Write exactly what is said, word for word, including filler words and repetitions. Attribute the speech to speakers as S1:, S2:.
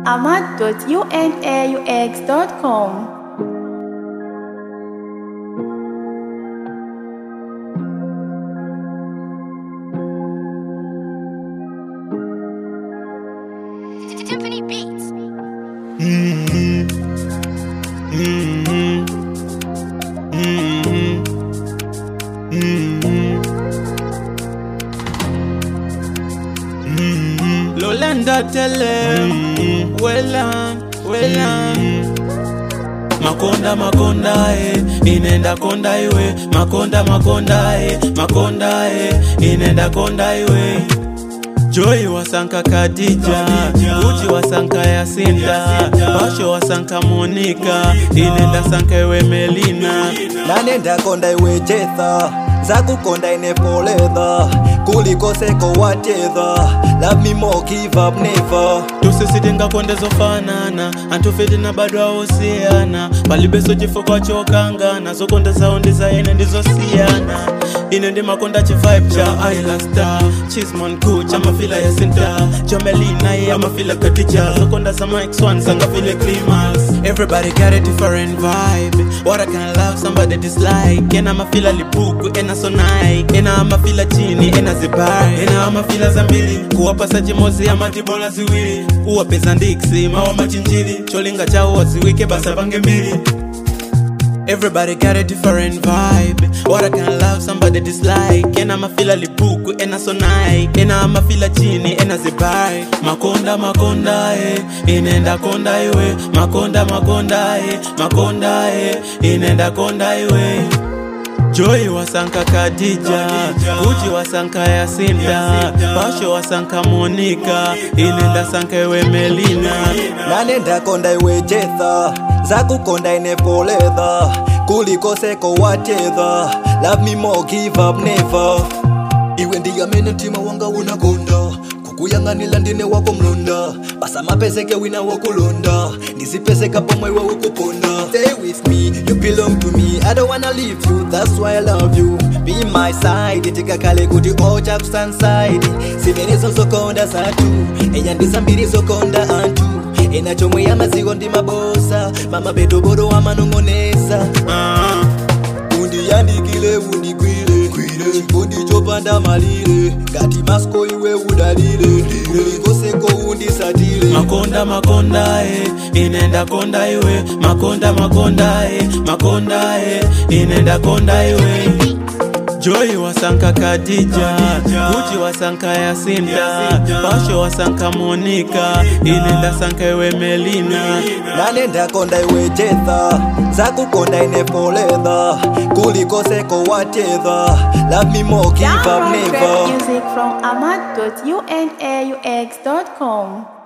S1: ahmad dot unaux dot com.
S2: Tiffany Beats.
S3: Mm-hmm. Mm-hmm. Mm-hmm. Mm-hmm. Mm-hmm. Lolanda tele mm-hmm. Welan, welan mm-hmm. Makonda makonda eh inenda konda iwe makonda makonda eh makonda eh inenda konda iwe Joy wasanka Khadija, Uchi wasanka Yasinta, Basho wasanka Monica, inenda sanka iwe Melina.
S4: Nanenda konda iwe Jetha, Zaku konda ine Poletha, Kuliko seko whatever, love me more, give up never.
S3: Tusisitinga konde zofanana, antufiti na bado hausiana, palibeso jifo kwa chokangana, so konde saundi za ine ndizo siana. Inendi makonda chi vibe cha Isla Star, Chismon Kuch ama fila ya Sinta, Jomelina ye ama fila Khadija, so konda za Mike Swan sanga fila Climax. Everybody got a different vibe, what I can love somebody dislike, ena ama fila lipuku, ena sonai, ena ama fila chini, ena zibai, ena ama fila zambili, kuwapa saji mozi ama tibola ziwili, uwa pesa ndiksi, mawa machinjili, cholinga chao waziwike basa bange mbili. Everybody got a different vibe, what I can love somebody dislike, ena ama fila lipuku, ena sonai, ena ama fila chini, ena zibai. Makonda makonda eh, inenda konda iwe, makonda makonda eh, makonda eh, inenda konda iwe. Joy wasanka Khadija, Uchi wasanka Yasinta, Basho wasanka Monica, inenda sanka iwe Melina.
S4: Nanenda konda iwe Jetha, Zaku konda ine Poletha, Kuliko seko whatever, love me more, give up never. Iwe ndiya mene tima wanga unakonda, kukuyanganila ndine wako mlonda, basa mapeseke wina wakulonda, nisipeseka pomwe wa ukuponda. Stay with me, you belong to me, I don't wanna leave you, that's why I love you. Be my side, itika kale kuti ocha kusanside. Simenezo sokonda satu, eya ndisambiri sokonda antu, ena chomwe ya mazigo ndi mabosa, mama beto boro wa manongonesa. uh. Undi yandikile undi kwile, chikodi chopanda malire, gati masko iwe udalile, kuliko seko undi satile.
S3: Makonda makonda eh, inenda konda iwe, makonda makonda eh, makonda eh, inenda konda iwe. Joy wasanka Khadija, Uchi wasanka Yasinta, Basho wasanka Monica, inenda sanka iwe Melina.
S4: Nanenda konda iwe Jetha, Zaku konda ine Poletha, Kuliko seko whatever, love me more, give up
S1: Download
S4: never.
S1: great music from ahmad dot unaux dot com.